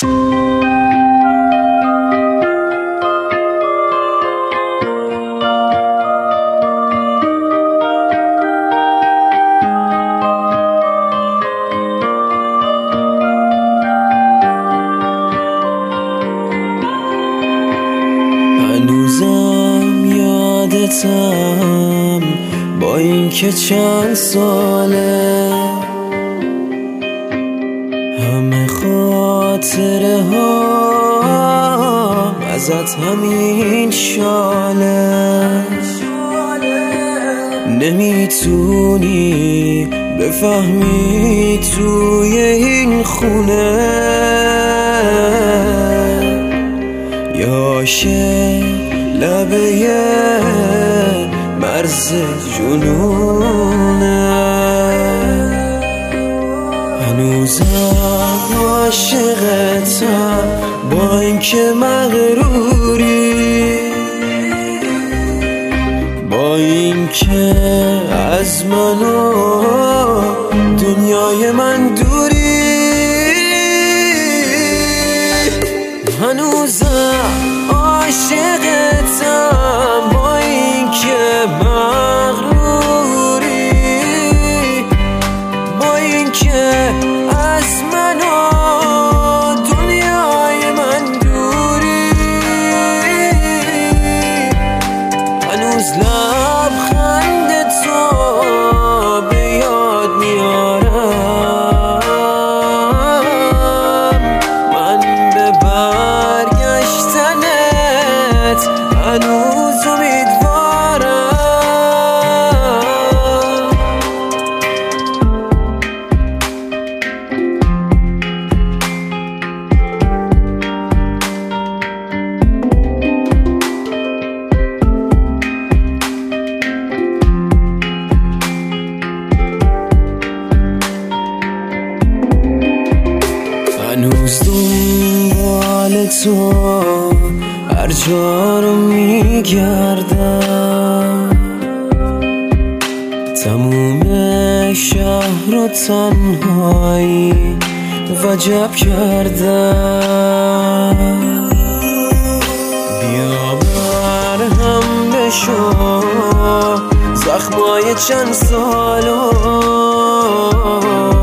هنوزم یادتم با این که چند ساله همه خاطره ها ازت همین شاله نمیتونی بفهمی توی این خونه یاشه لبه مرز جنونه هنوزم عاشقتم با اینکه مغروری با اینکه از من و دنیای من دوری هنوزم عاشقتم با اینکه مغروری با اینکه از من و دنیای من دوری هنوز لبخند تو به یاد میارم من به برگشتنت هنوز امیدوارم هنوز دنبال تو هر جا رو میگردم تموم شهر رو تنهایی وجب کردم بیا مرهم بشو زخمای چند سالو